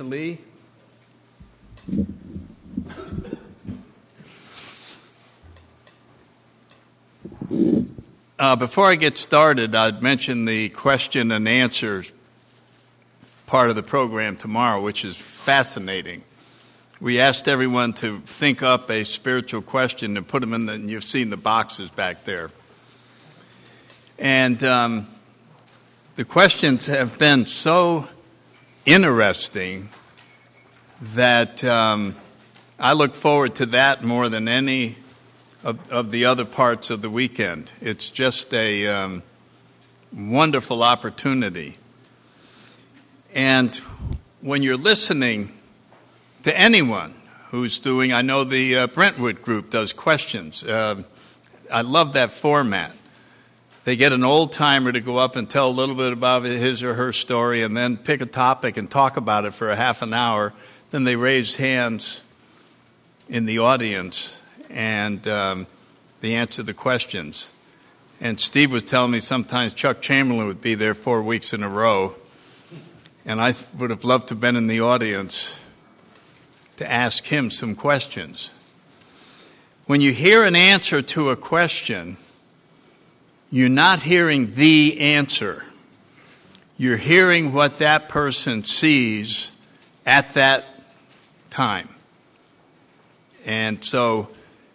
Pastor Lee. Before I get started, I'd mention the question and answer part of the program tomorrow, which is fascinating. We asked everyone to think up a spiritual question and put them in and you've seen the boxes back there. And the questions have been so interesting that I look forward to that more than any of the other parts of the weekend. It's just a wonderful opportunity. And when you're listening to anyone who's doing, I know the Brentwood group does questions. I love that format. They get an old-timer to go up and tell a little bit about his or her story and then pick a topic and talk about it for a half an hour. Then they raise hands in the audience and they answer the questions. And Steve was telling me sometimes Chuck Chamberlain would be there 4 weeks in a row. And I would have loved to have been in the audience to ask him some questions. When you hear an answer to a question, you're not hearing the answer. You're hearing what that person sees at that time. And so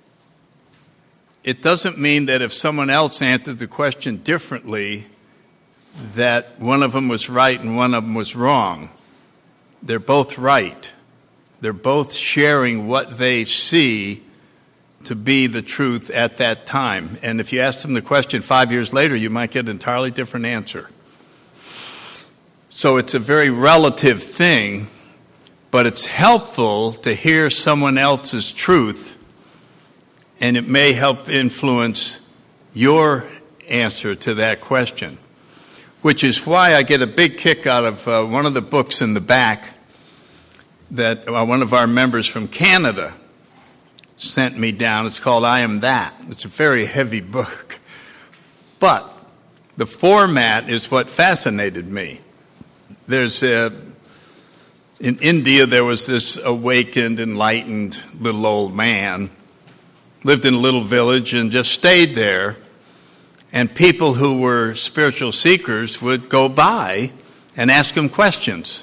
it doesn't mean that if someone else answered the question differently, that one of them was right and one of them was wrong. They're both right. They're both sharing what they see to be the truth at that time. And if you ask them the question 5 years later, you might get an entirely different answer. So it's a very relative thing, but it's helpful to hear someone else's truth, and it may help influence your answer to that question, which is why I get a big kick out of one of the books in the back that one of our members from Canada sent me down. It's called I Am That. It's a very heavy book. But the format is what fascinated me. In India, there was this awakened, enlightened little old man, lived in a little village and just stayed there. And people who were spiritual seekers would go by and ask him questions.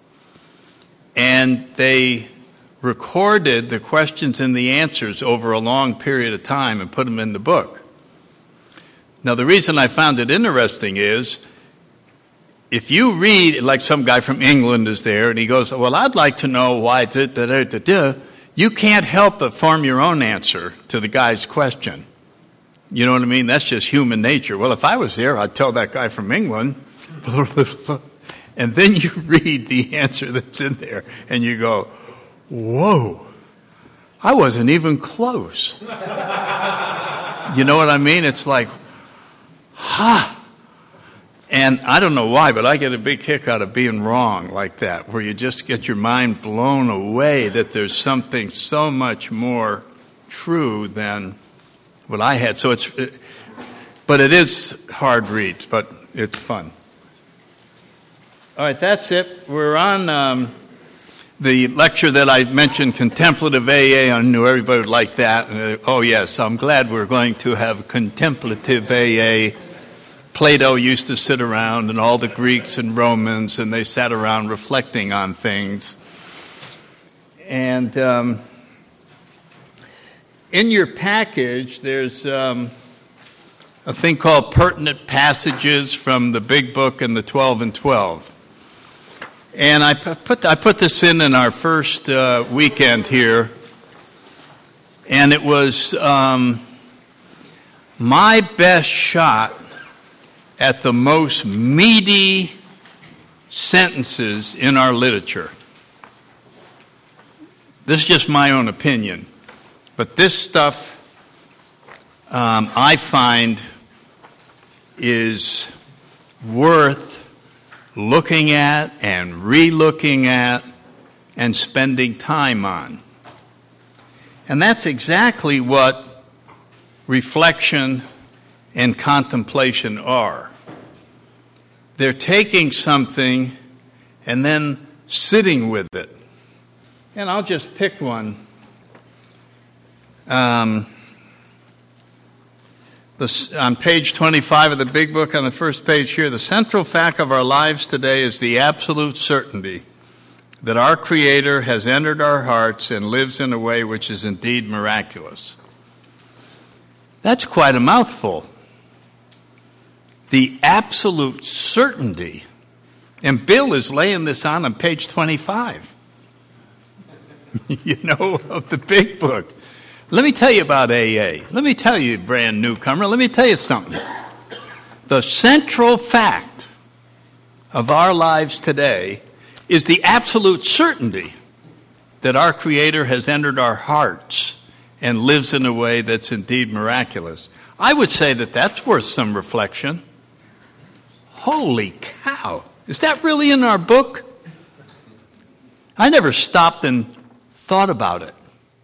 And they recorded the questions and the answers over a long period of time and put them in the book. Now, the reason I found it interesting is, if you read, like some guy from England is there, and he goes, well, I'd like to know why, you can't help but form your own answer to the guy's question. You know what I mean? That's just human nature. Well, if I was there, I'd tell that guy from England. And then you read the answer that's in there, and you go, whoa, I wasn't even close. You know what I mean? It's like, ha. And I don't know why, but I get a big kick out of being wrong like that, where you just get your mind blown away that there's something so much more true than what I had. So but it is hard reads, but it's fun. All right, that's it. We're on the lecture that I mentioned, Contemplative AA. I knew everybody would like that. Oh, yes, I'm glad we're going to have Contemplative AA. Plato used to sit around, and all the Greeks and Romans, and they sat around reflecting on things. And in your package, there's a thing called Pertinent Passages from the Big Book and the 12 and 12. And I put this in our first weekend here, and it was my best shot at the most meaty sentences in our literature. This is just my own opinion, but this stuff I find is worth looking at and re-looking at and spending time on. And that's exactly what reflection and contemplation are. They're taking something and then sitting with it. And I'll just pick one. On page 25 of the big book, on the first page here, the central fact of our lives today is the absolute certainty that our Creator has entered our hearts and lives in a way which is indeed miraculous. That's quite a mouthful. The absolute certainty. And Bill is laying this on page 25. Of the big book. Let me tell you about AA. Let me tell you, brand newcomer, let me tell you something. The central fact of our lives today is the absolute certainty that our Creator has entered our hearts and lives in a way that's indeed miraculous. I would say that that's worth some reflection. Holy cow. Is that really in our book? I never stopped and thought about it.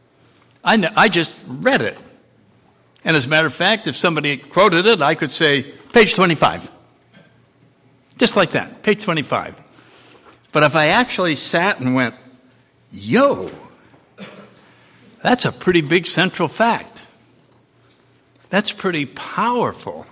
I just read it. And as a matter of fact, if somebody quoted it, I could say, page 25. Just like that, page 25. But if I actually sat and went, yo, that's a pretty big central fact. That's pretty powerful.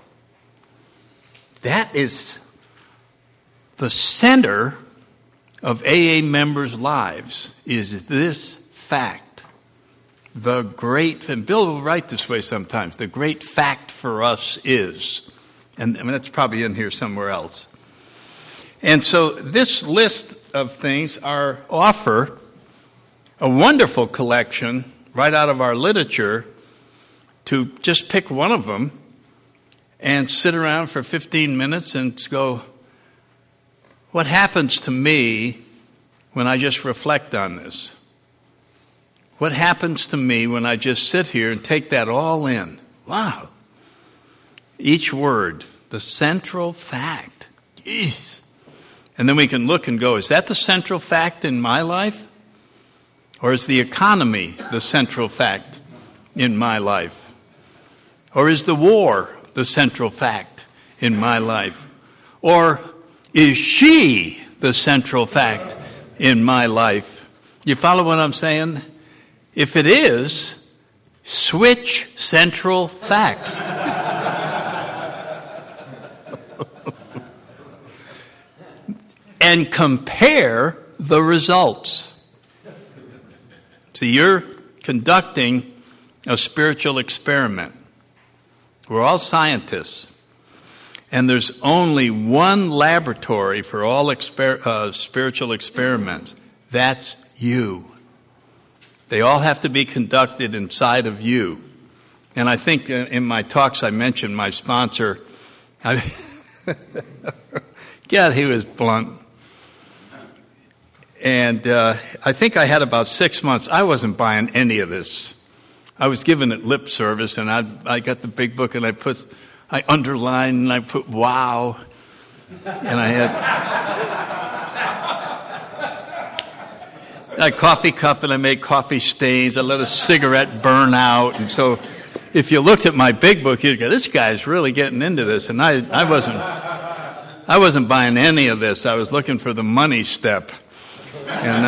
That is the center of AA members' lives, is this fact. The great, and Bill will write this way sometimes, the great fact for us is, and that's probably in here somewhere else. And so this list of things offer a wonderful collection right out of our literature to just pick one of them and sit around for 15 minutes and go, what happens to me when I just reflect on this? What happens to me when I just sit here and take that all in? Wow. Each word, the central fact. Jeez. And then we can look and go, is that the central fact in my life? Or is the economy the central fact in my life? Or is the war the central fact in my life? Or is she the central fact in my life? You follow what I'm saying? If it is, switch central facts. And compare the results. See, you're conducting a spiritual experiment. We're all scientists. And there's only one laboratory for all spiritual experiments. That's you. They all have to be conducted inside of you. And I think in my talks I mentioned my sponsor. God, he was blunt. And I think I had about 6 months. I wasn't buying any of this. I was giving it lip service, and I got the big book, and I underlined, and I put wow. And I had a coffee cup, and I made coffee stains. I let a cigarette burn out. And so if you looked at my big book, you'd go, this guy's really getting into this. And I wasn't buying any of this. I was looking for the money step. And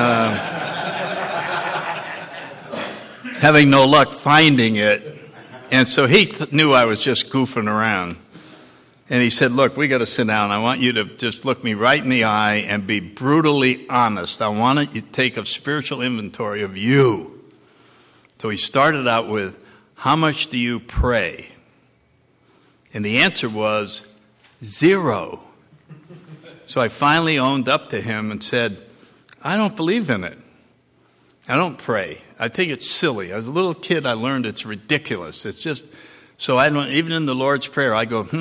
having no luck finding it. And so he knew I was just goofing around. And he said, look, we got to sit down. I want you to just look me right in the eye and be brutally honest. I want you to take a spiritual inventory of you. So he started out with, how much do you pray? And the answer was 0. So I finally owned up to him and said, I don't believe in it. I don't pray. I think it's silly. As a little kid, I learned it's ridiculous. It's just... So I don't, even in the Lord's Prayer, I go,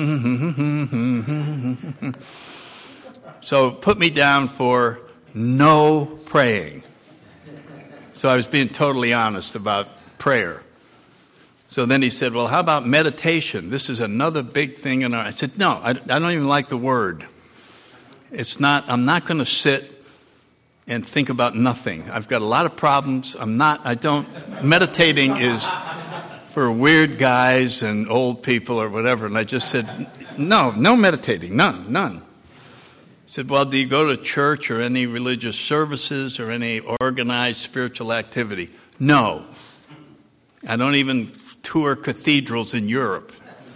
So put me down for no praying. So I was being totally honest about prayer. So then he said, well, how about meditation? This is another big thing in our... I said, no, I don't even like the word. I'm not going to sit and think about nothing. I've got a lot of problems. Meditating is... for weird guys and old people or whatever. And I just said, no meditating, none. said, well, do you go to church or any religious services or any organized spiritual activity? No. I don't even tour cathedrals in Europe.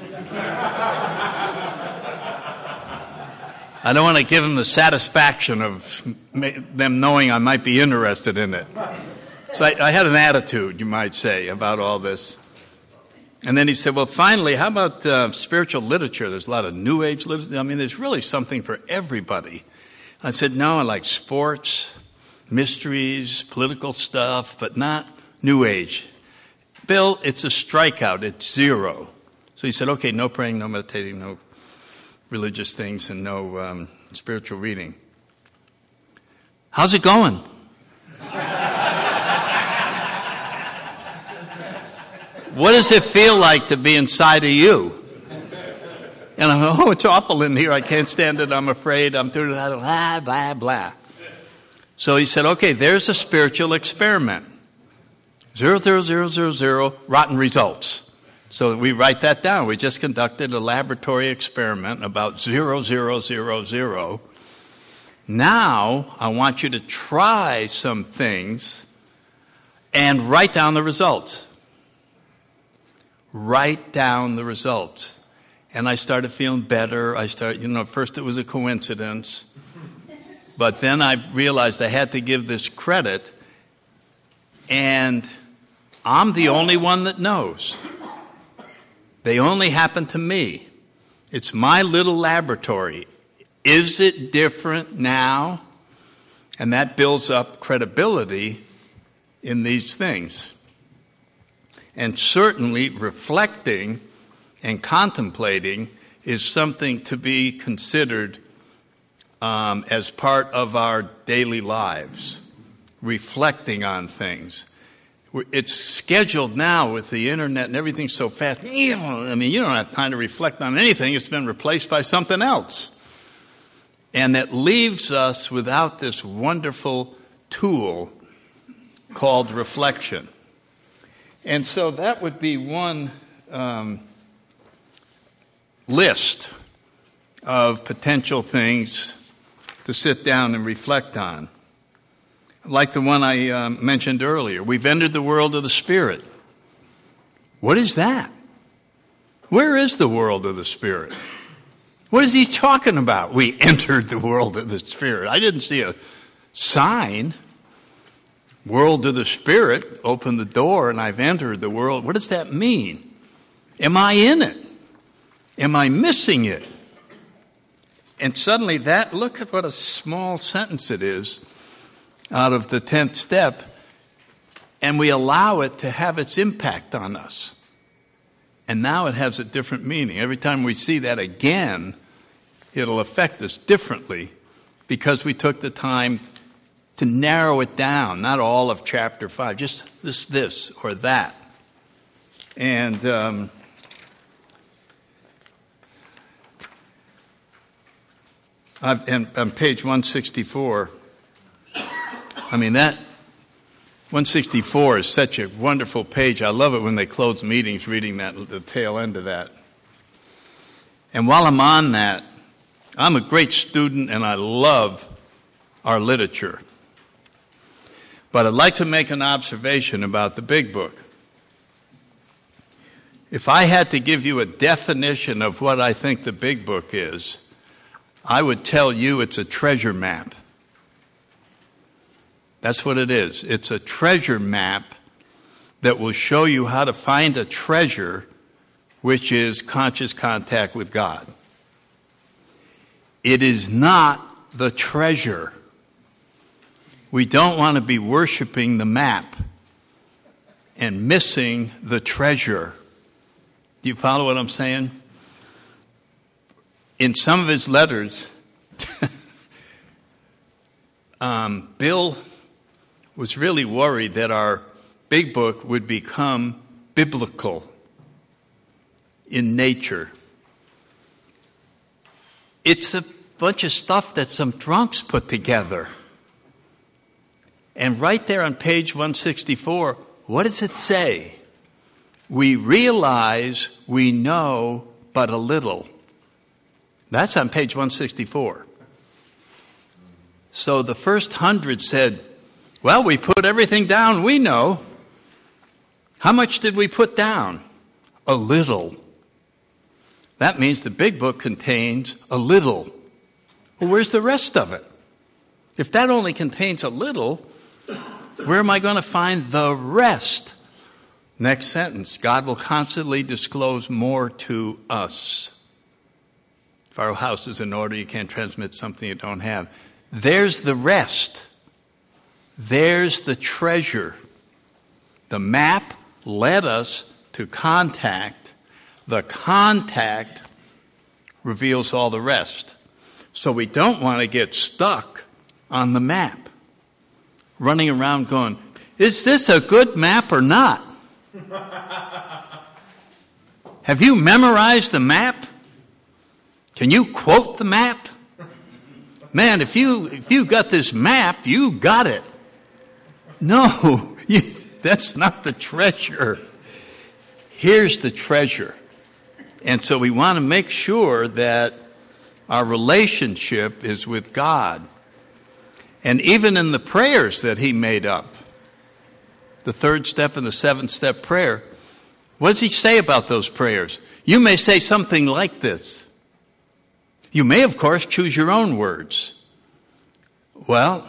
I don't want to give them the satisfaction of them knowing I might be interested in it. So I had an attitude, you might say, about all this. And then he said, well, finally, how about spiritual literature? There's a lot of New Age literature. I mean, there's really something for everybody. I said, no, I like sports, mysteries, political stuff, but not New Age. Bill, it's a strikeout. It's 0. So he said, okay, no praying, no meditating, no religious things, and no spiritual reading. How's it going? What does it feel like to be inside of you? And I'm like, oh, it's awful in here. I can't stand it. I'm afraid. I'm doing that. Blah, blah, blah. So he said, okay, there's a spiritual experiment. 0, rotten results. So we write that down. We just conducted a laboratory experiment about 0. Now I want you to try some things and write down the results. Write down the results. And I started feeling better. First it was a coincidence. But then I realized I had to give this credit. And I'm the only one that knows. They only happen to me. It's my little laboratory. Is it different now? And that builds up credibility in these things. And certainly reflecting and contemplating is something to be considered as part of our daily lives. Reflecting on things. It's scheduled now with the internet and everything so fast. You don't have time to reflect on anything. It's been replaced by something else. And that leaves us without this wonderful tool called reflection. And so that would be one list of potential things to sit down and reflect on. Like the one I mentioned earlier. We've entered the world of the Spirit. What is that? Where is the world of the Spirit? What is he talking about? We entered the world of the Spirit. I didn't see a sign. World of the Spirit, open the door and I've entered the world. What does that mean? Am I in it? Am I missing it? And suddenly look at what a small sentence it is out of the 10th step, and we allow it to have its impact on us. And now it has a different meaning. Every time we see that again, it'll affect us differently because we took the time to narrow it down, not all of chapter 5, just this or that. And on page 164, that 164 is such a wonderful page. I love it when they close meetings reading the tail end of that. And while I'm on that, I'm a great student and I love our literature. But I'd like to make an observation about the Big Book. If I had to give you a definition of what I think the Big Book is, I would tell you it's a treasure map. That's what it is. It's a treasure map that will show you how to find a treasure, which is conscious contact with God. It is not the treasure. We don't want to be worshiping the map and missing the treasure. Do you follow what I'm saying? In some of his letters, Bill was really worried that our Big Book would become biblical in nature. It's a bunch of stuff that some drunks put together. And right there on page 164, what does it say? We realize we know but a little. That's on page 164. So the first 100 said, well, we put everything down we know. How much did we put down? A little. That means the big book contains a little. Well, where's the rest of it? If that only contains a little, where am I going to find the rest? Next sentence, God will constantly disclose more to us. If our house is in order, you can't transmit something you don't have. There's the rest. There's the treasure. The map led us to contact. The contact reveals all the rest. So we don't want to get stuck on the map, running around going, is this a good map or not? Have you memorized the map? Can you quote the map? Man, if you got this map, you got it. No, that's not the treasure. Here's the treasure. And so we want to make sure that our relationship is with God. And even in the prayers that he made up, the 3rd step and the 7th step prayer, what does he say about those prayers? You may say something like this. You may, of course, choose your own words. Well,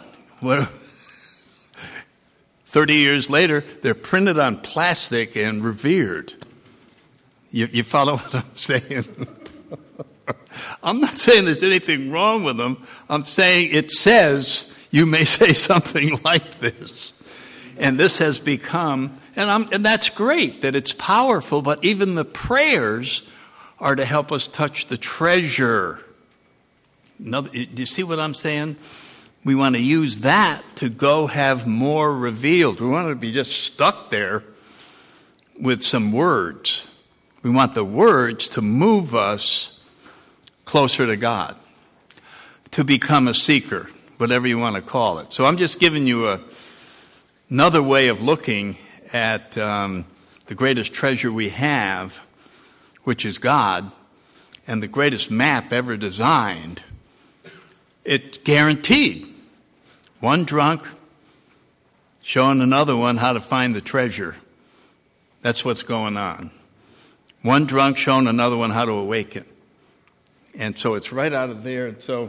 30 years later, they're printed on plastic and revered. You follow what I'm saying? I'm not saying there's anything wrong with them. I'm saying it says you may say something like this. And this has become, and that's great that it's powerful, but even the prayers are to help us touch the treasure. Do you see what I'm saying? We want to use that to go have more revealed. We want to be just stuck there with some words. We want the words to move us closer to God, to become a seeker, whatever you want to call it. So I'm just giving you another way of looking at the greatest treasure we have, which is God, and the greatest map ever designed. It's guaranteed. One drunk showing another one how to find the treasure. That's what's going on. One drunk showing another one how to awaken. And so it's right out of there. And so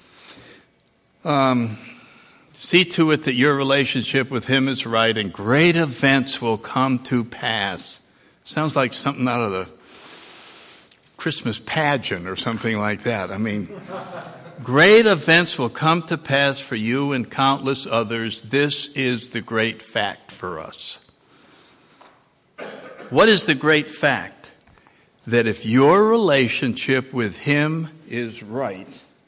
see to it that your relationship with him is right, and great events will come to pass. Sounds like something out of the Christmas pageant or something like that. I mean, great events will come to pass for you and countless others. This is the great fact for us. What is the great fact? That if your relationship with him is right,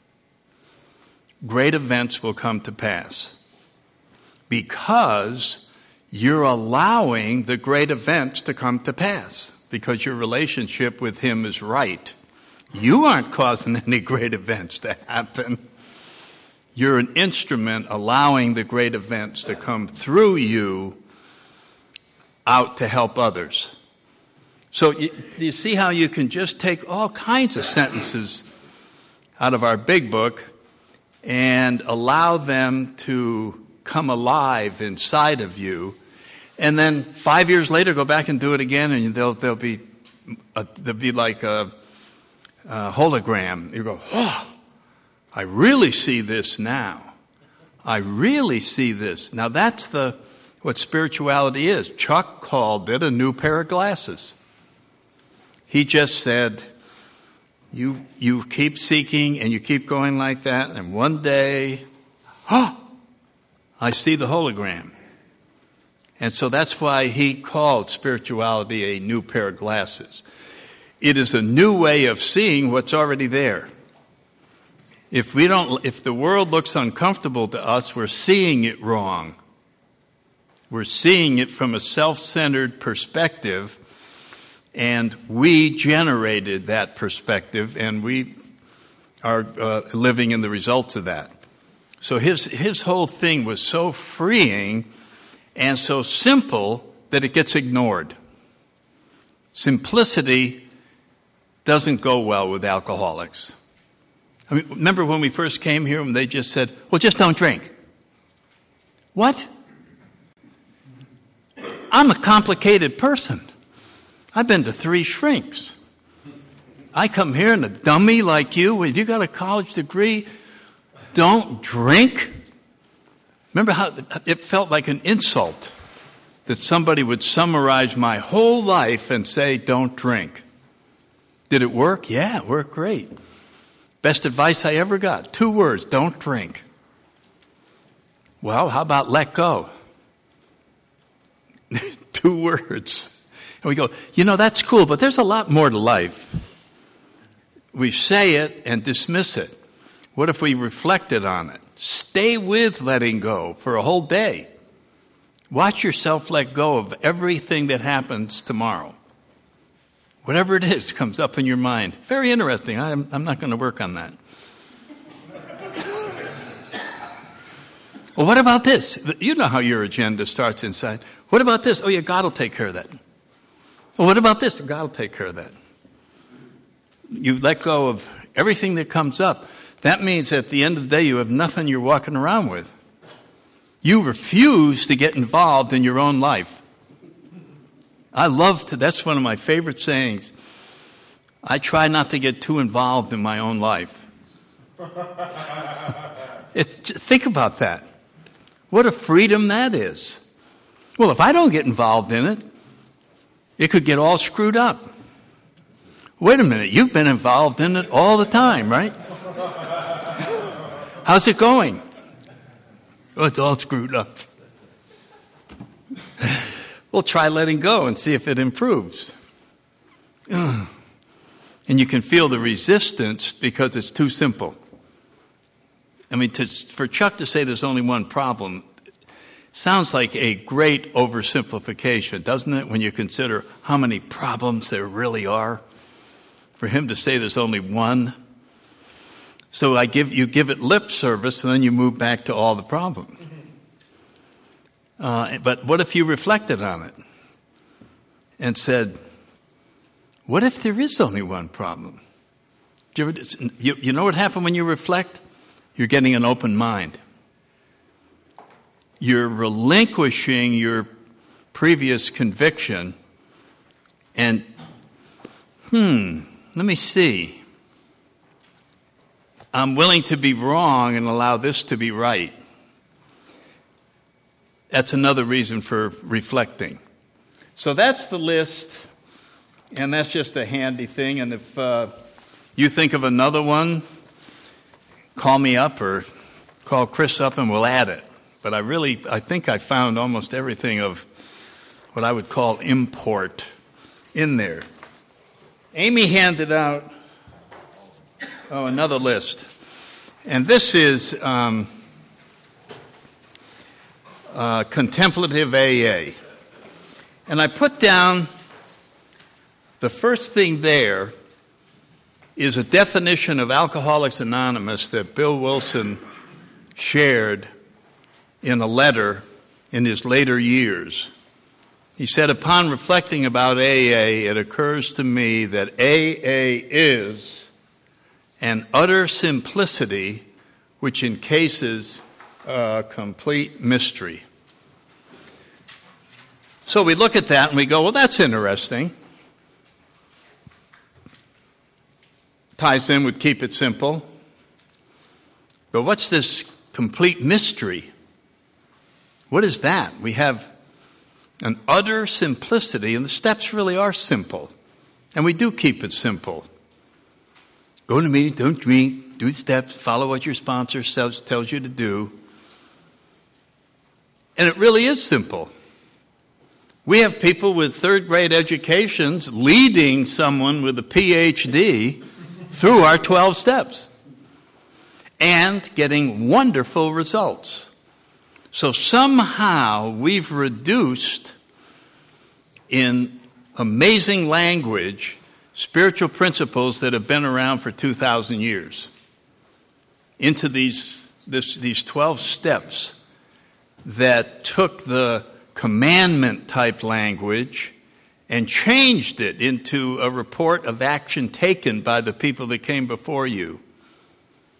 great events will come to pass. Because you're allowing the great events to come to pass. Because your relationship with him is right. You aren't causing any great events to happen. You're an instrument allowing the great events to come through you out to help others. So you see how you can just take all kinds of sentences out of our big book and allow them to come alive inside of you, and then 5 years later go back and do it again, and they'll be like a hologram. You go, oh, I really see this now. I really see this. Now that's what spirituality is. Chuck called it a new pair of glasses. He just said, you keep seeking and you keep going like that, and one day, I see the hologram. And so that's why he called spirituality a new pair of glasses. It is a new way of seeing what's already there. If the world looks uncomfortable to us, we're seeing it wrong. We're seeing it from a self-centered perspective, and we generated that perspective, and we are living in the results of that. So his whole thing was so freeing and so simple that it gets ignored. Simplicity doesn't go well with alcoholics. I mean, remember when we first came here when they just said, well, just don't drink. What? I'm a complicated person. I've been to 3 shrinks. I come here and a dummy like you, if you got a college degree, don't drink? Remember how it felt like an insult that somebody would summarize my whole life and say, don't drink. Did it work? Yeah, it worked great. Best advice I ever got. 2 words, don't drink. Well, how about let go? 2 words. And we go, that's cool, but there's a lot more to life. We say it and dismiss it. What if we reflected on it? Stay with letting go for a whole day. Watch yourself let go of everything that happens tomorrow. Whatever it is comes up in your mind. Very interesting. I'm not going to work on that. Well, what about this? You know how your agenda starts inside. What about this? Oh, yeah, God will take care of that. Well, what about this? God will take care of that. You let go of everything that comes up. That means at the end of the day, you have nothing you're walking around with. You refuse to get involved in your own life. That's one of my favorite sayings. I try not to get too involved in my own life. Think about that. What a freedom that is. Well, if I don't get involved in it, it could get all screwed up. Wait a minute, you've been involved in it all the time, right? How's it going? Oh, it's all screwed up. Well, try letting go and see if it improves. And you can feel the resistance because it's too simple. I mean, for Chuck to say there's only one problem sounds like a great oversimplification, doesn't it, when you consider how many problems there really are? For him to say there's only one. So you give it lip service, and then you move back to all the problems. But what if you reflected on it and said, what if there is only one problem? You know what happens when you reflect? You're getting an open mind. You're relinquishing your previous conviction and, let me see. I'm willing to be wrong and allow this to be right. That's another reason for reflecting. So that's the list, and that's just a handy thing. And if you think of another one, call me up or call Chris up and we'll add it. But I think I found almost everything of what I would call import in there. Amy handed out another list. And this is contemplative AA. And I put down the first thing there is a definition of Alcoholics Anonymous that Bill Wilson shared in a letter in his later years. He said, upon reflecting about AA, it occurs to me that AA is an utter simplicity which encases a complete mystery. So we look at that and we go, well, that's interesting. Ties in with keep it simple. But what's this complete mystery? What is that? We have an utter simplicity, and the steps really are simple. And we do keep it simple. Go to the meeting, don't drink, do the steps, follow what your sponsor tells you to do. And it really is simple. We have people with third-grade educations leading someone with a PhD through our 12 steps and getting wonderful results. So somehow we've reduced in amazing language spiritual principles that have been around for 2,000 years into these 12 steps that took the commandment-type language and changed it into a report of action taken by the people that came before you.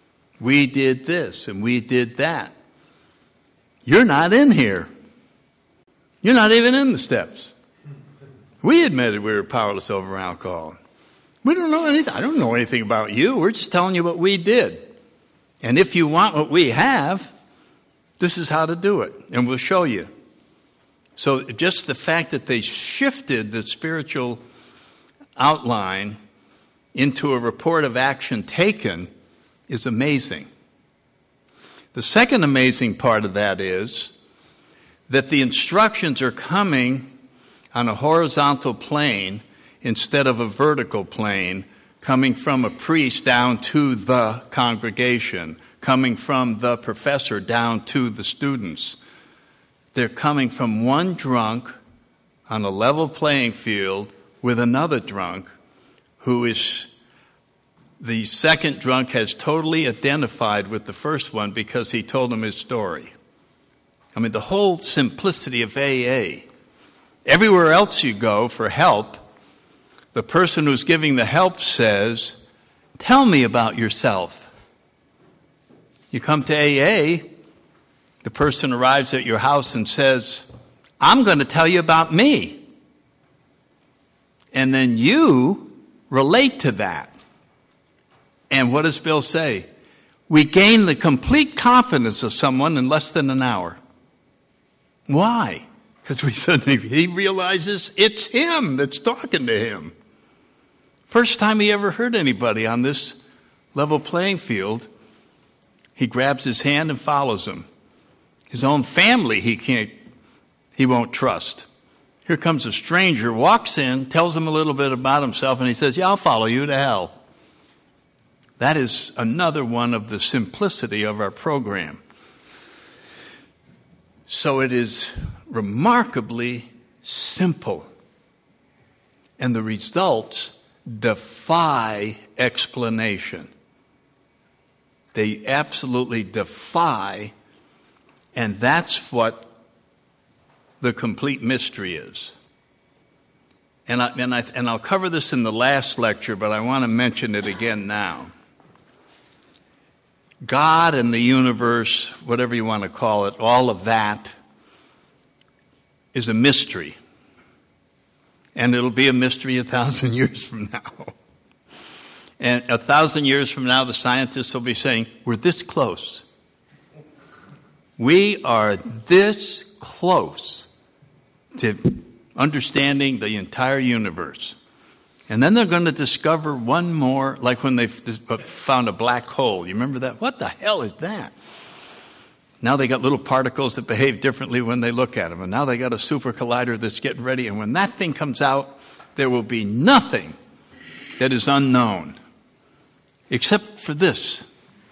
We did this and we did that. You're not in here. You're not even in the steps. We admitted we were powerless over alcohol. We don't know anything. I don't know anything about you. We're just telling you what we did. And if you want what we have, this is how to do it. And we'll show you. So just the fact that they shifted the spiritual outline into a report of action taken is amazing. The second amazing part of that is that the instructions are coming on a horizontal plane instead of a vertical plane, coming from a priest down to the congregation, coming from the professor down to the students. They're coming from one drunk on a level playing field with another drunk who is, the second drunk has totally identified with the first one because he told him his story. I mean, the whole simplicity of AA. Everywhere else you go for help, the person who's giving the help says, tell me about yourself. You come to AA, the person arrives at your house and says, I'm going to tell you about me. And then you relate to that. And what does Bill say? We gain the complete confidence of someone in less than an hour. Why? Because he realizes it's him that's talking to him. First time he ever heard anybody on this level playing field, he grabs his hand and follows him. His own family he won't trust. Here comes a stranger, walks in, tells him a little bit about himself, and he says, yeah, I'll follow you to hell. That is another one of the simplicity of our program. So it is remarkably simple. And the results defy explanation. They absolutely defy, and that's what the complete mystery is. And I'll cover this in the last lecture, but I want to mention it again now. God and the universe, whatever you want to call it, all of that is a mystery. And it'll be a mystery 1,000 years from now. And 1,000 years from now, the scientists will be saying, we're this close. We are this close to understanding the entire universe. And then they're going to discover one more, like when they found a black hole. You remember that? What the hell is that? Now they got little particles that behave differently when they look at them. And now they got a super collider that's getting ready. And when that thing comes out, there will be nothing that is unknown. Except for this.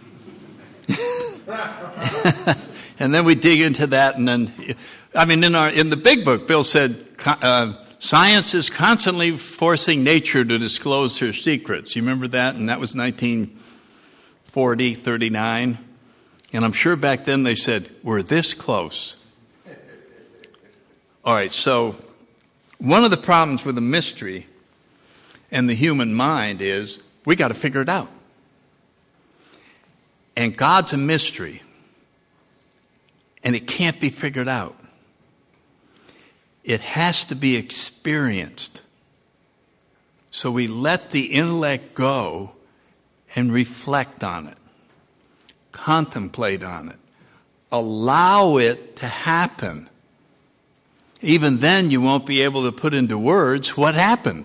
And then we dig into that, and then, I mean, in the big book, Bill said, science is constantly forcing nature to disclose her secrets. You remember that? And that was 1940, 39. And I'm sure back then they said, we're this close. All right, so one of the problems with the mystery and the human mind is we got to figure it out. And God's a mystery, and it can't be figured out. It has to be experienced. So we let the intellect go and reflect on it, contemplate on it, allow it to happen. Even then, you won't be able to put into words what happened.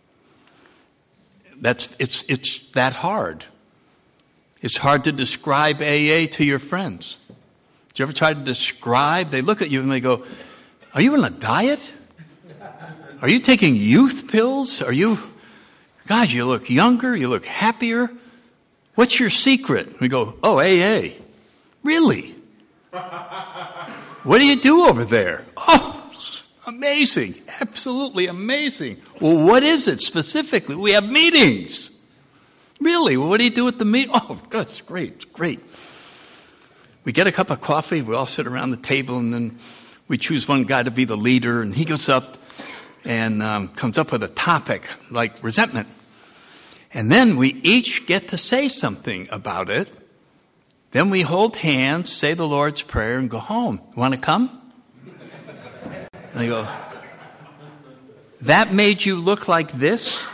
It's that hard. It's hard to describe AA to your friends. Did you ever try to describe? They look at you and they go, are you on a diet? Are you taking youth pills? God, you look younger, you look happier. What's your secret? We go, oh, AA. Really? What do you do over there? Oh, amazing. Absolutely amazing. Well, what is it specifically? We have meetings. Really? Well, what do you do at the meeting? Oh, that's great. It's great. We get a cup of coffee. We all sit around the table, and then we choose one guy to be the leader, and he goes up and comes up with a topic like resentment. And then we each get to say something about it, Then we hold hands, say the Lord's Prayer, and go home. Want to come? And they go, that made you look like this?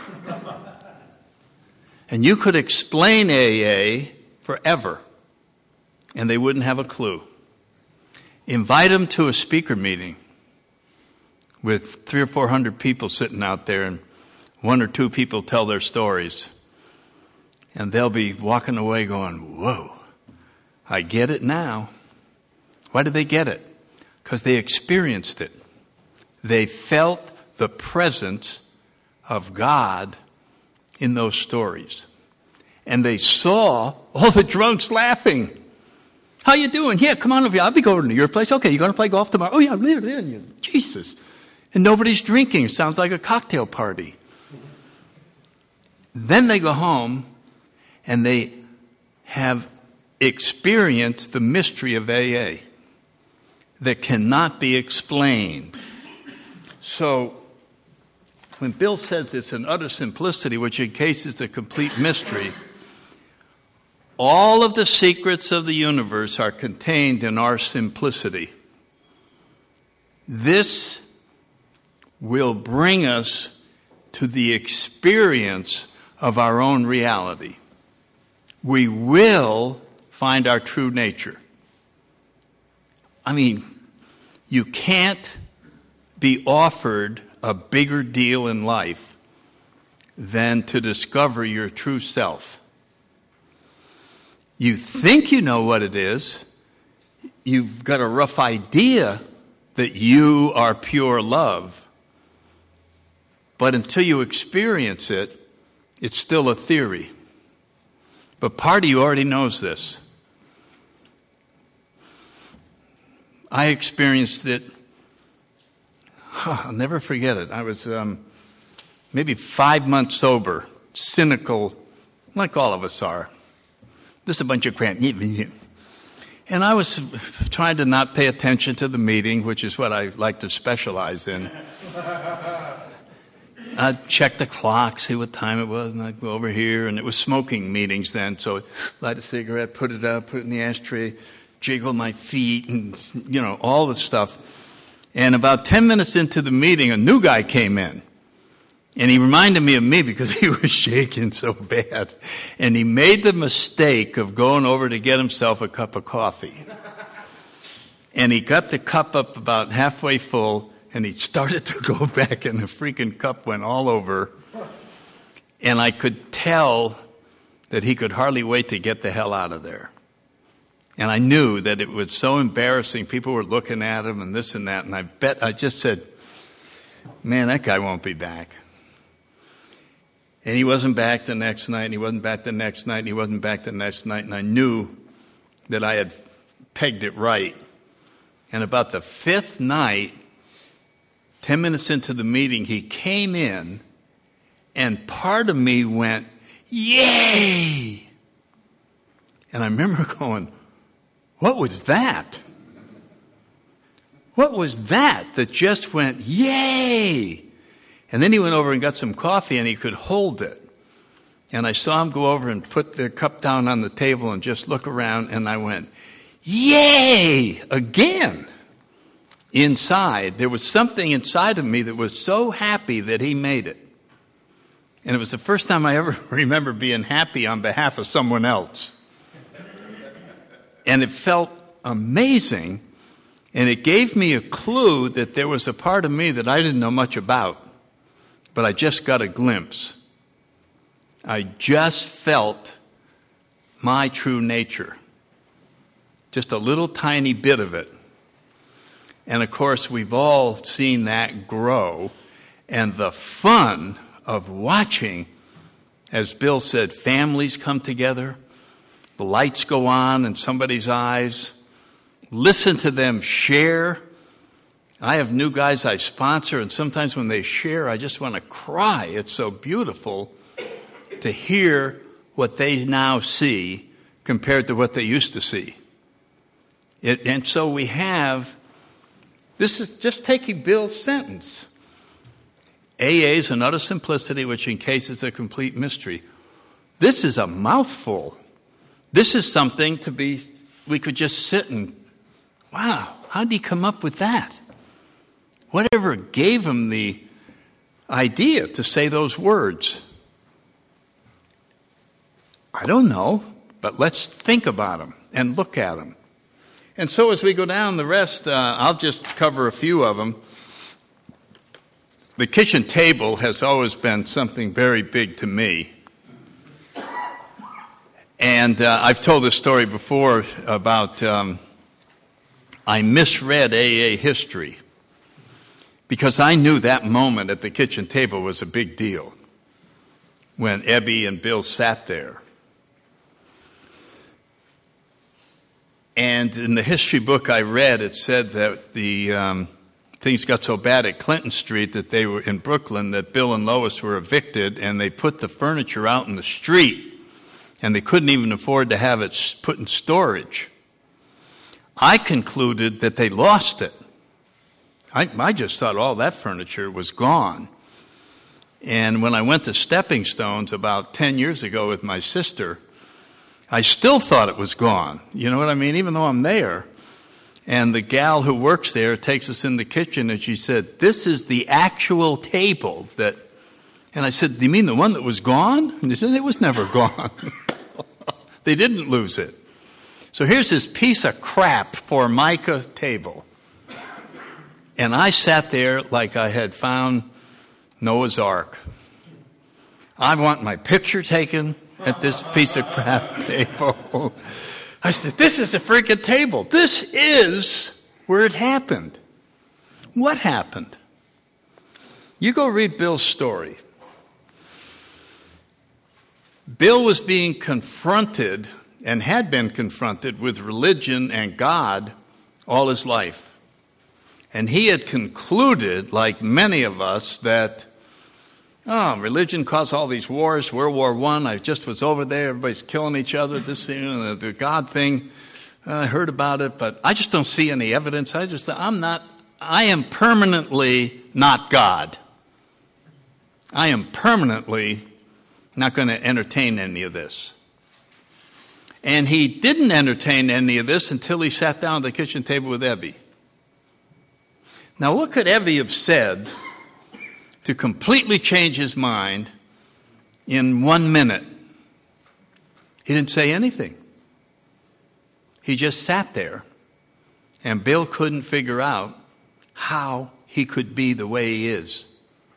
And you could explain AA forever, and they wouldn't have a clue. Invite them to a speaker meeting with 300 or 400 people sitting out there, and 1 or 2 people tell their stories. And they'll be walking away going, whoa, I get it now. Why did they get it? Because they experienced it. They felt the presence of God in those stories. And they saw all the drunks laughing. How you doing? Yeah, come on over here. I'll be going to your place. Okay, you going to play golf tomorrow? Oh, yeah, I'm there. Jesus. And nobody's drinking. It sounds like a cocktail party. Then they go home and they have experienced the mystery of AA that cannot be explained. So when Bill says it's an utter simplicity, which in case is a complete mystery, all of the secrets of the universe are contained in our simplicity. This will bring us to the experience of our own reality. We will find our true nature. I mean, you can't be offered a bigger deal in life than to discover your true self. You think you know what it is. You've got a rough idea that you are pure love. But until you experience it, it's still a theory. But part of you already knows this. I experienced it. I'll never forget it. I was maybe 5 months sober, cynical, like all of us are. Just a bunch of crap. And I was trying to not pay attention to the meeting, which is what I like to specialize in. I'd check the clock, see what time it was, and I'd go over here. And it was smoking meetings then, so I'd light a cigarette, put it up, put it in the ashtray, jiggle my feet, and, all the stuff. And about 10 minutes into the meeting, a new guy came in. And he reminded me of me because he was shaking so bad. And he made the mistake of going over to get himself a cup of coffee. And he got the cup up about halfway full, and he started to go back, and the freaking cup went all over. And I could tell that he could hardly wait to get the hell out of there. And I knew that it was so embarrassing. People were looking at him and this and that. And I just said, man, that guy won't be back. And he wasn't back the next night, and he wasn't back the next night, and he wasn't back the next night. And I knew that I had pegged it right. And about the 5th night, 10 minutes into the meeting, he came in, and part of me went, yay! And I remember going, what was that? What was that just went, yay? And then he went over and got some coffee, and he could hold it. And I saw him go over and put the cup down on the table and just look around, and I went, yay! Again. Inside. There was something inside of me that was so happy that he made it. And it was the first time I ever remember being happy on behalf of someone else. And it felt amazing, and it gave me a clue that there was a part of me that I didn't know much about, but I just got a glimpse. I just felt my true nature, just a little tiny bit of it. And of course, we've all seen that grow, and the fun of watching, as Bill said, families come together, the lights go on in somebody's eyes, listen to them share. I have new guys I sponsor, and sometimes when they share, I just want to cry. It's so beautiful to hear what they now see compared to what they used to see. And so we have, this is just taking Bill's sentence. AA is an utter simplicity, which in case is a complete mystery. This is a mouthful. This is something we could just sit and, wow, how did he come up with that? Whatever gave him the idea to say those words? I don't know, but let's think about them and look at them. And so as we go down the rest, I'll just cover a few of them. The kitchen table has always been something very big to me. And I've told this story before about I misread AA history because I knew that moment at the kitchen table was a big deal when Ebby and Bill sat there. And in the history book I read, it said that the things got so bad at Clinton Street that they were in Brooklyn that Bill and Lois were evicted, and they put the furniture out in the street, and they couldn't even afford to have it put in storage. I concluded that they lost it. I just thought all that furniture was gone. And when I went to Stepping Stones about 10 years ago with my sister, I still thought it was gone. You know what I mean? Even though I'm there. And the gal who works there takes us in the kitchen and she said, this is the actual table that, and I said, do you mean the one that was gone? And they said, it was never gone. They didn't lose it. So here's this piece of crap Formica table. And I sat there like I had found Noah's Ark. I want my picture taken at this piece of crap table. I said, this is a freaking table. This is where it happened. What happened? You go read Bill's story. Bill was being confronted and had been confronted with religion and God all his life. And he had concluded, like many of us, that religion caused all these wars. World War I just was over there. Everybody's killing each other. This thing, the God thing, I heard about it, but I just don't see any evidence. I am permanently not God. I am permanently not going to entertain any of this. And he didn't entertain any of this until he sat down at the kitchen table with Ebby. Now, what could Ebby have said to completely change his mind in 1 minute? He didn't say anything. He just sat there, and Bill couldn't figure out how he could be the way he is.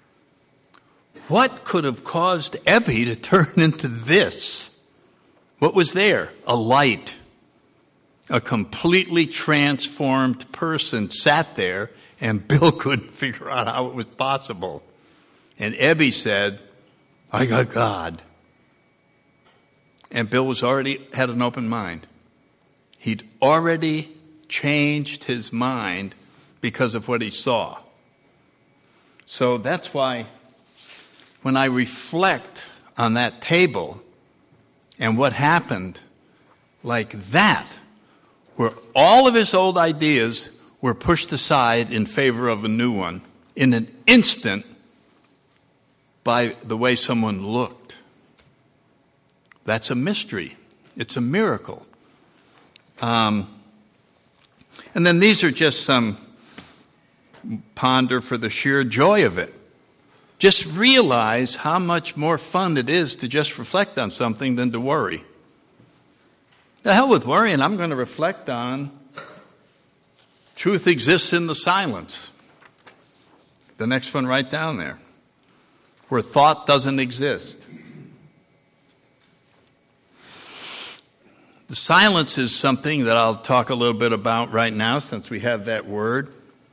What could have caused Ebby to turn into this? What was there? A light. A completely transformed person sat there, and Bill couldn't figure out how it was possible. And Ebby said, I got God. And Bill was already had an open mind. He'd already changed his mind because of what he saw. So that's why when I reflect on that table and what happened like that, where all of his old ideas were pushed aside in favor of a new one in an instant by the way someone looked. That's a mystery. It's a miracle. And then these are just some ponder for the sheer joy of it. Just realize how much more fun it is to just reflect on something than to worry. The hell with worrying. I'm going to reflect on truth exists in the silence. The next one right down there. Where thought doesn't exist. The silence is something that I'll talk a little bit about right now since we have that word.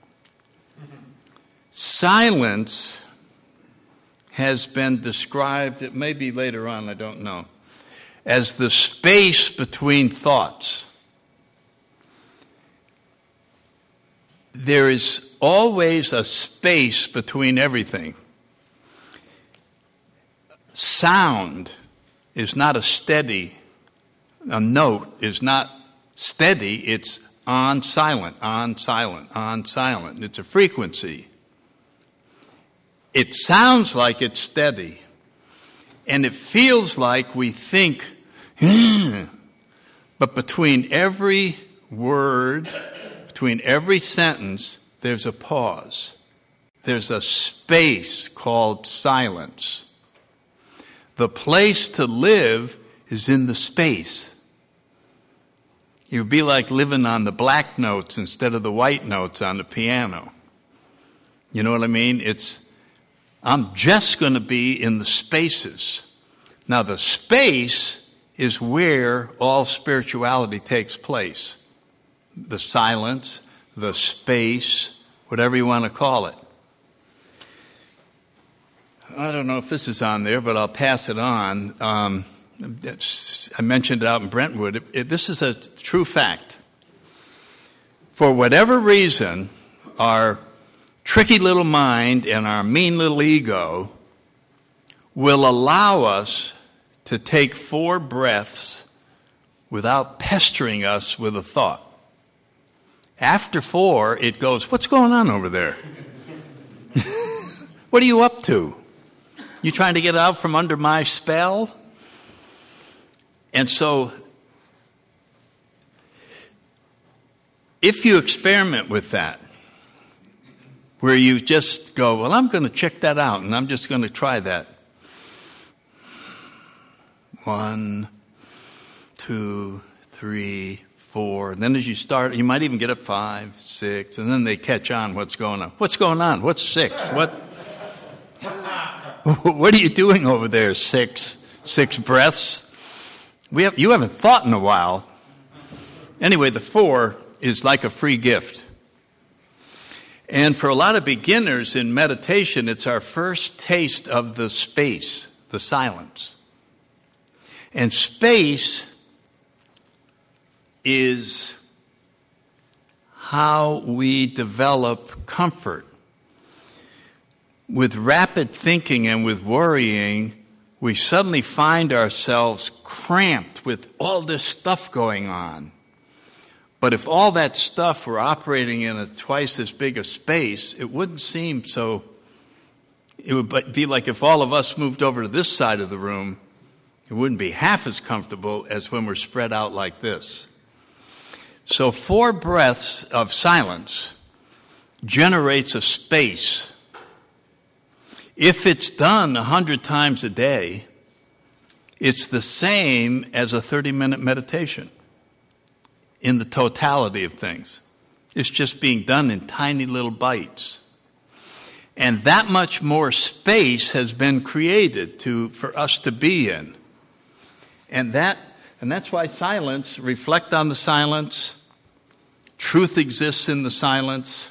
Silence has been described, it may be later on, I don't know, as the space between thoughts. There is always a space between everything. Sound is not a note is not steady, it's on, silent, on, silent, on, silent. It's a frequency. It sounds like it's steady, and it feels like we think, But between every word, between every sentence, there's a pause. There's a space called silence. The place to live is in the space. It would be like living on the black notes instead of the white notes on the piano. You know what I mean? I'm just going to be in the spaces. Now, the space is where all spirituality takes place. The silence, the space, whatever you want to call it. I don't know if this is on there, but I'll pass it on. I mentioned it out in Brentwood. This is a true fact. For whatever reason, our tricky little mind and our mean little ego will allow us to take 4 breaths without pestering us with a thought. After 4, it goes, what's going on over there? What are you up to? You trying to get out from under my spell? And so, if you experiment with that, where you just go, well, I'm going to check that out, and I'm just going to try that. 1, 2, 3, 4. And then as you start, you might even get up 5, 6, and then they catch on what's going on. What's going on? What's 6? What are you doing over there, 6 breaths? You haven't thought in a while. Anyway, the 4 is like a free gift. And for a lot of beginners in meditation, it's our first taste of the space, the silence. And space is how we develop comfort. With rapid thinking and with worrying, we suddenly find ourselves cramped with all this stuff going on. But if all that stuff were operating in a twice as big a space, it wouldn't seem so. It would be like if all of us moved over to this side of the room, it wouldn't be half as comfortable as when we're spread out like this. So 4 breaths of silence generates a space. If it's done 100 times a day, it's the same as a 30-minute meditation in the totality of things. It's just being done in tiny little bites. And that much more space has been created for us to be in. And that's why silence, reflect on the silence. Truth exists in the silence.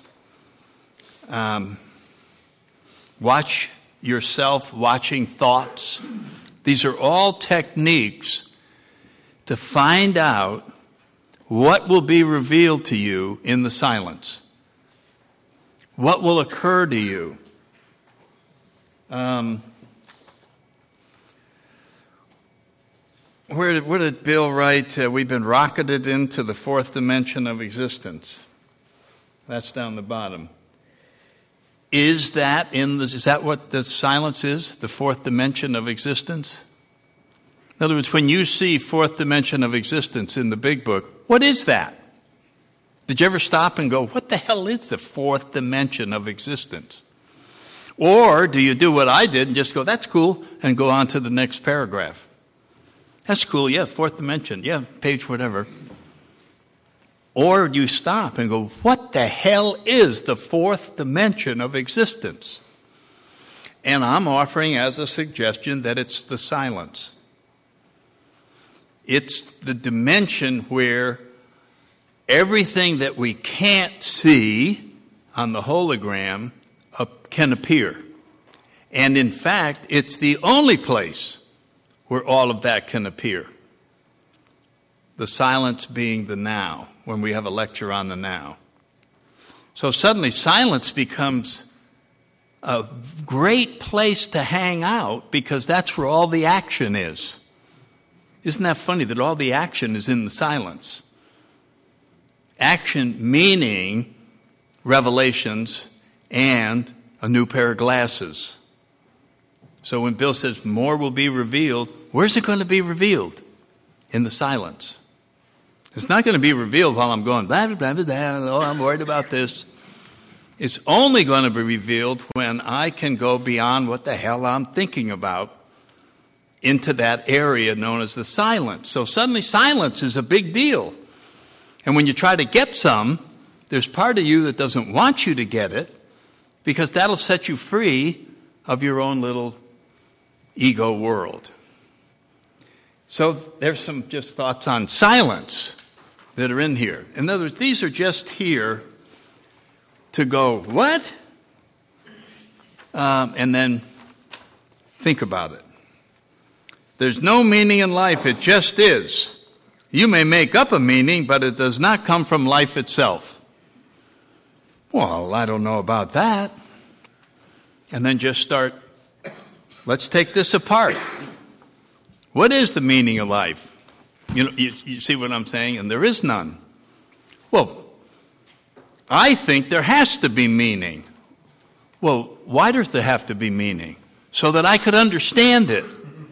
Watch yourself watching thoughts. These are all techniques to find out what will be revealed to you in the silence. What will occur to you? Where did Bill write, we've been rocketed into the 4th dimension of existence? That's down the bottom. Is that what the silence is? The 4th dimension of existence? In other words, when you see 4th dimension of existence in the Big Book, what is that? Did you ever stop and go, what the hell is the 4th dimension of existence? Or do you do what I did and just go, that's cool, and go on to the next paragraph? That's cool, yeah, 4th dimension, yeah, page whatever. Or you stop and go, what the hell is the 4th dimension of existence? And I'm offering as a suggestion that it's the silence. It's the dimension where everything that we can't see on the hologram can appear. And in fact, it's the only place where all of that can appear. The silence being the now, when we have a lecture on the now. So suddenly silence becomes a great place to hang out because that's where all the action is. Isn't that funny that all the action is in the silence? Action meaning revelations and a new pair of glasses. So when Bill says more will be revealed, where's it going to be revealed? In the silence. It's not going to be revealed while I'm going, blah, blah, blah, blah, blah, oh, I'm worried about this. It's only going to be revealed when I can go beyond what the hell I'm thinking about into that area known as the silence. So suddenly silence is a big deal. And when you try to get some, there's part of you that doesn't want you to get it, because that'll set you free of your own little ego world. So there's some just thoughts on silence that are in here. In other words, these are just here to go, what? And then think about it. There's no meaning in life, it just is. You may make up a meaning, but it does not come from life itself. Well, I don't know about that. And then just start, let's take this apart. What is the meaning of life? You see what I'm saying? And there is none. Well, I think there has to be meaning. Well, why does there have to be meaning? So that I could understand it.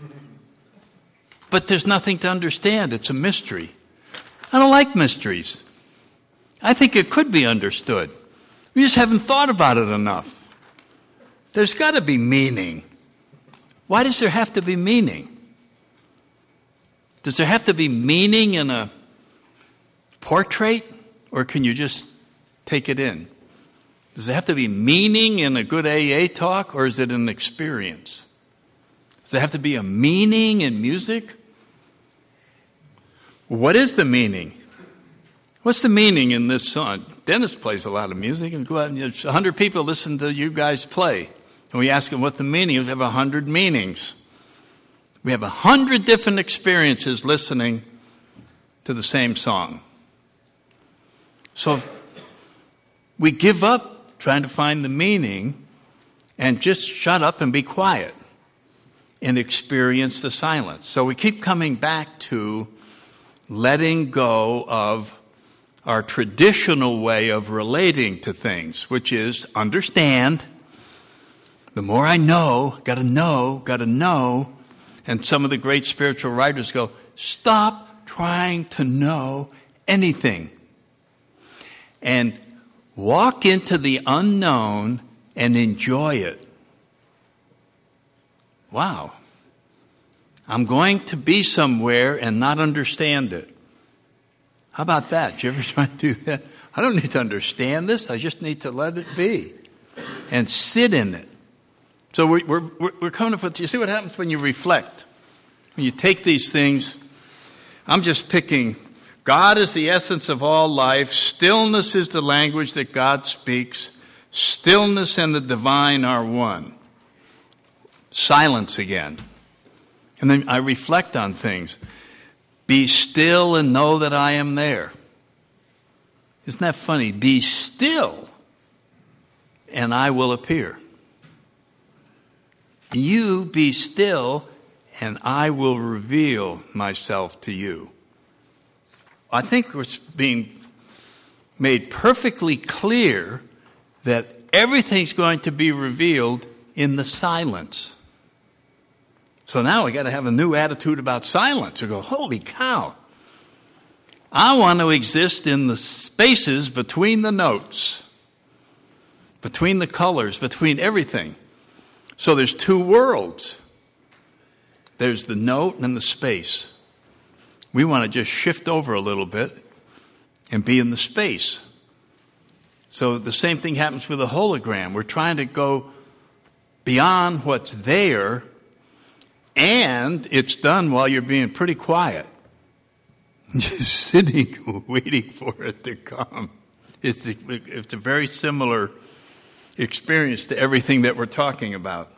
But there's nothing to understand. It's a mystery. I don't like mysteries. I think it could be understood. We just haven't thought about it enough. There's got to be meaning. Why does there have to be meaning? Does there have to be meaning in a portrait, or can you just take it in? Does there have to be meaning in a good AA talk, or is it an experience? Does there have to be a meaning in music? What is the meaning? What's the meaning in this song? Dennis plays a lot of music, and 100 people listen to you guys play. And we ask them what the meaning is. We have 100 meanings. We have 100 different experiences listening to the same song. So we give up trying to find the meaning and just shut up and be quiet and experience the silence. So we keep coming back to letting go of our traditional way of relating to things, which is understand. The more I know, gotta know. And some of the great spiritual writers go, stop trying to know anything. And walk into the unknown and enjoy it. Wow. I'm going to be somewhere and not understand it. How about that? Did you ever try to do that? I don't need to understand this. I just need to let it be and sit in it. So we're coming up with, you see what happens when you reflect? When you take these things, I'm just picking, God is the essence of all life. Stillness is the language that God speaks. Stillness and the divine are one. Silence again. And then I reflect on things. Be still and know that I am there. Isn't that funny? Be still and I will appear. You be still and I will reveal myself to you. I think it's being made perfectly clear that everything's going to be revealed in the silence. So now we got to have a new attitude about silence. We go, holy cow. I want to exist in the spaces between the notes, between the colors, between everything. So there's two worlds. There's the note and the space. We want to just shift over a little bit and be in the space. So the same thing happens with a hologram. We're trying to go beyond what's there, and it's done while you're being pretty quiet. Just sitting, waiting for it to come. It's a very similar experience to everything that we're talking about.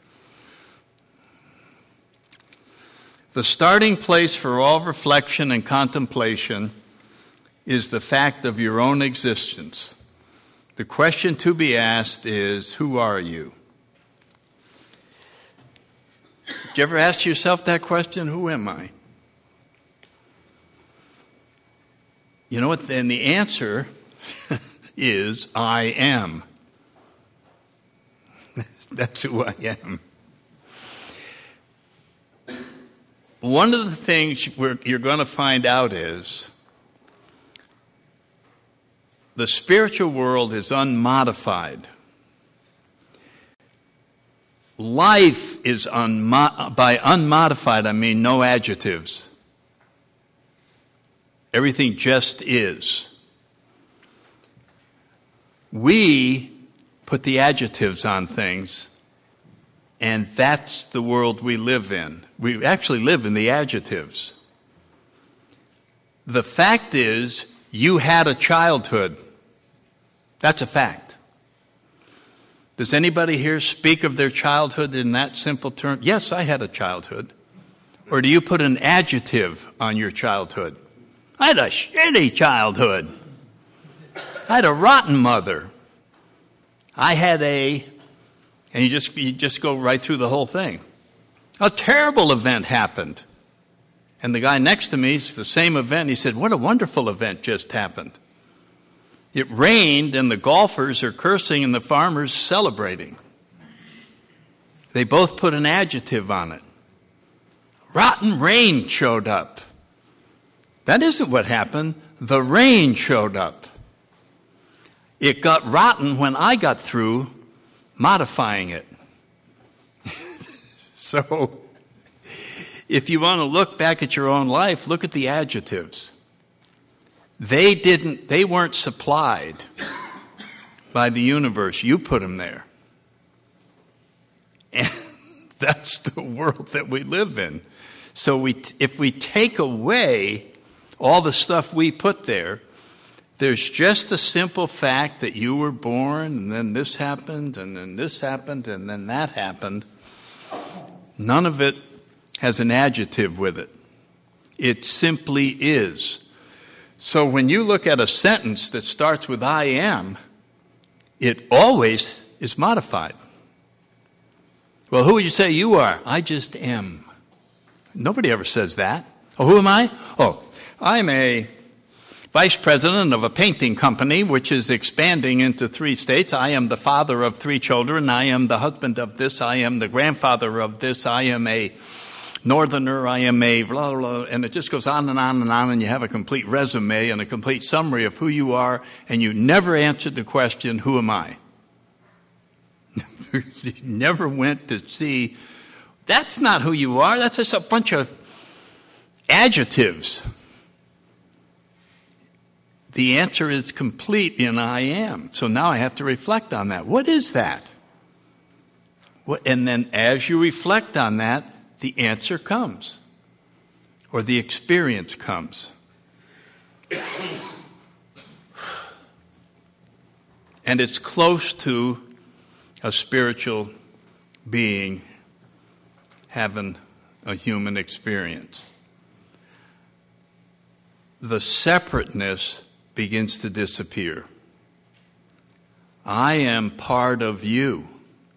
The starting place for all reflection and contemplation is the fact of your own existence. The question to be asked is, who are you? Did you ever ask yourself that question? Who am I? You know what? Then the answer is, I am. That's who I am. One of the things you're going to find out is the spiritual world is unmodified. Life is by unmodified, I mean no adjectives. Everything just is. We put the adjectives on things, and that's the world we live in. We actually live in the adjectives. The fact is, you had a childhood. That's a fact. Does anybody here speak of their childhood in that simple term? Yes, I had a childhood. Or do you put an adjective on your childhood? I had a shitty childhood. I had a rotten mother. I had and you just go right through the whole thing. A terrible event happened. And the guy next to me, it's the same event, he said, what a wonderful event just happened. It rained and the golfers are cursing and the farmers celebrating. They both put an adjective on it. Rotten rain showed up. That isn't what happened. The rain showed up. It got rotten when I got through modifying it. So, if you want to look back at your own life, look at the adjectives. They weren't supplied by the universe. You put them there. And that's the world that we live in. So if we take away all the stuff we put there, there's just the simple fact that you were born, and then this happened, and then this happened, and then that happened. None of it has an adjective with it. It simply is. So when you look at a sentence that starts with I am, it always is modified. Well, who would you say you are? I just am. Nobody ever says that. Oh, who am I? Oh, I'm a vice president of a painting company which is expanding into 3 states. I am the father of 3 children. I am the husband of this. I am the grandfather of this. I am a northerner. I am a blah, blah, blah. And it just goes on and on and on, and you have a complete resume and a complete summary of who you are, and you never answered the question, who am I? You never went to see, that's not who you are. That's just a bunch of adjectives. The answer is complete in I am. So now I have to reflect on that. What is that? And then as you reflect on that, the answer comes. Or the experience comes. And it's close to a spiritual being having a human experience. The separateness begins to disappear. I am part of you.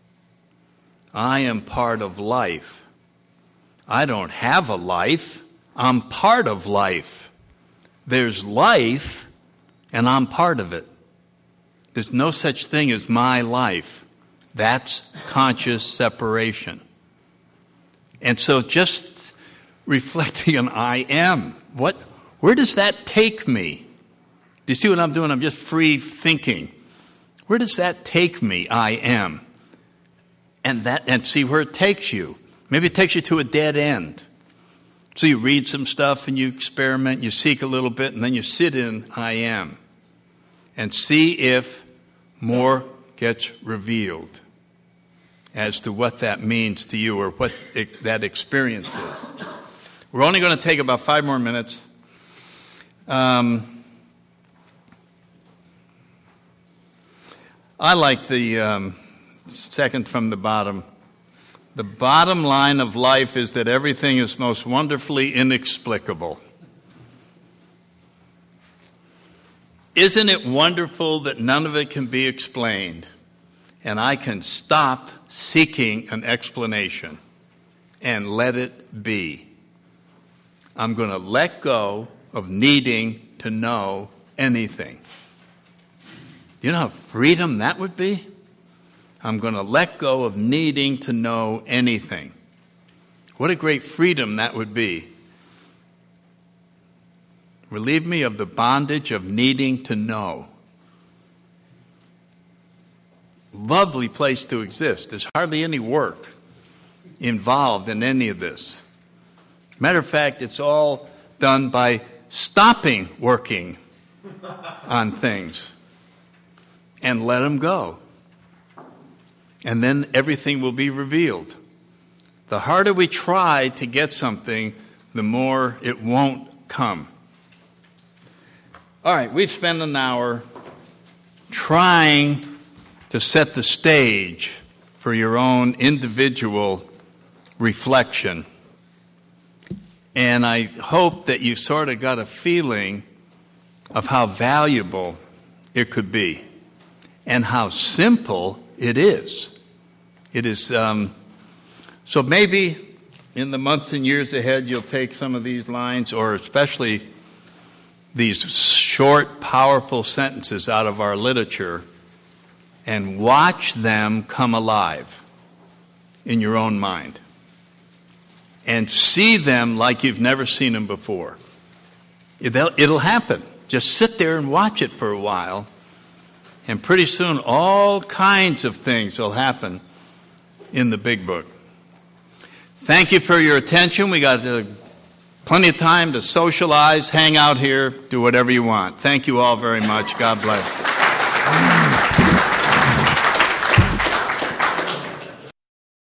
I am part of life. I don't have a life. I'm part of life. There's life, and I'm part of it. There's no such thing as my life. That's conscious separation. And so just reflecting on I am, where does that take me? Do you see what I'm doing? I'm just free thinking. Where does that take me? I am. And see where it takes you. Maybe it takes you to a dead end. So you read some stuff and you experiment, you seek a little bit, and then you sit in I am. And see if more gets revealed as to what that means to you or what that experience is. We're only going to take about 5 more minutes. I like the second from the bottom. The bottom line of life is that everything is most wonderfully inexplicable. Isn't it wonderful that none of it can be explained, and I can stop seeking an explanation and let it be? I'm going to let go of needing to know anything. Do you know how freedom that would be? I'm going to let go of needing to know anything. What a great freedom that would be. Relieve me of the bondage of needing to know. lovely place to exist. There's hardly any work involved in any of this. Matter of fact, it's all done by stopping working on things and let them go. And then everything will be revealed. The harder we try to get something, the more it won't come. All right, we've spent an hour trying to set the stage for your own individual reflection. And I hope that you sort of got a feeling of how valuable it could be and how simple it is. It is, so maybe in the months and years ahead you'll take some of these lines, or especially these short, powerful sentences out of our literature, and watch them come alive in your own mind. And see them like you've never seen them before. It'll happen. Just sit there and watch it for a while, and pretty soon all kinds of things will happen in the big book. Thank you for your attention. We got plenty of time to socialize, hang out here, do whatever you want. Thank you all very much. God bless.